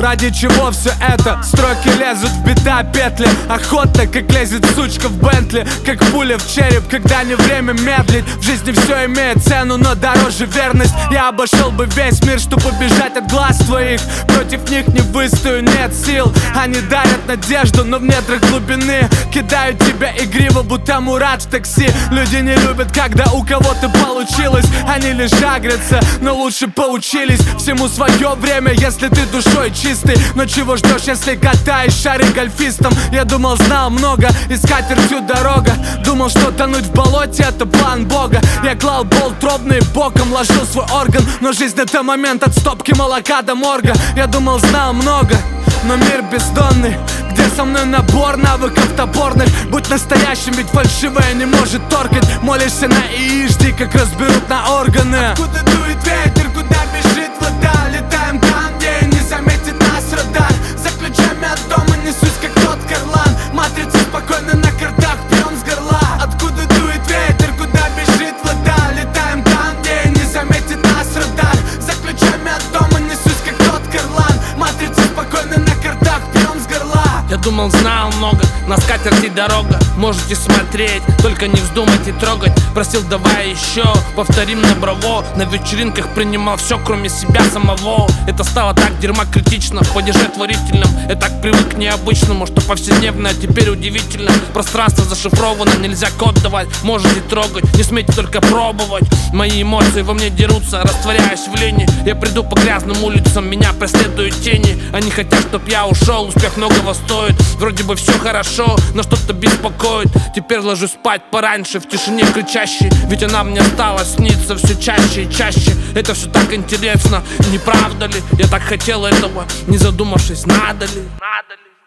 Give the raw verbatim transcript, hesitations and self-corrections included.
ради чего все это? Строки лезут в бита петли, охота, как лезет сучка в Бентли, как пуля в череп, когда не время медлить. В жизни все имеет цену, но дороже верность. Я обошел бы весь мир, чтобы убежать от глаз твоих. Против них не выстою, нет сил. Они дарят надежду, но в недрах глубины кидают тебя игриво, будто Мурат в такси. Люди не любят, когда у кого-то получилось. Они лишь агрятся, но лучше поучились. Всему свое время, если ты душой чистый. Но чего ждешь, если катаешь шары гольфистом? Я думал, знал много, и с катертью дорога. Думал, что тонуть в болоте — это план Бога. Я клал болт ровно и боком ложил свой орган. Но жизнь — это момент от стопки молока до морга. Я думал, знал много, но мир бездонный, где со мной набор навыков топорных. Будь настоящим, ведь фальшивое не может торкать. Молишься на ИИ, жди, как разберут на органы. Откуда дует ветер, куда бежит вода? Летаем там, где не заметит нас радар. За ключами от дома несусь, как тот Карлан. Матрица спокойно на картах, пьем с горла. Откуда дует ветер, куда бежит вода? Летаем там, где не заметит нас радар. За ключами от дома несусь, как тот Карлан. Матрица спокойно на картах, пьем с горла. Я думал, знал много, на скатерти дорога. Можете смотреть, только не вздумайте трогать. Просил, давай еще, повторим на браво. На вечеринках принимал все, кроме себя самого. Это стало так дерьма критично, в падеже творительном. Я так привык к необычному, что повседневно, а теперь удивительно. Пространство зашифровано, нельзя код давать. Можете трогать, не смейте только пробовать. Мои эмоции во мне дерутся, растворяясь в лени. Я приду по грязным улицам, меня преследуют тени. Они хотят, чтоб я ушел, успех многого стоит. Вроде бы все хорошо, но что-то беспокоит. Теперь ложусь спать пораньше, в тишине кричащей. Ведь она мне стала сниться все чаще и чаще. Это все так интересно, не правда ли? Я так хотел этого, не задумавшись, надо ли, надо ли.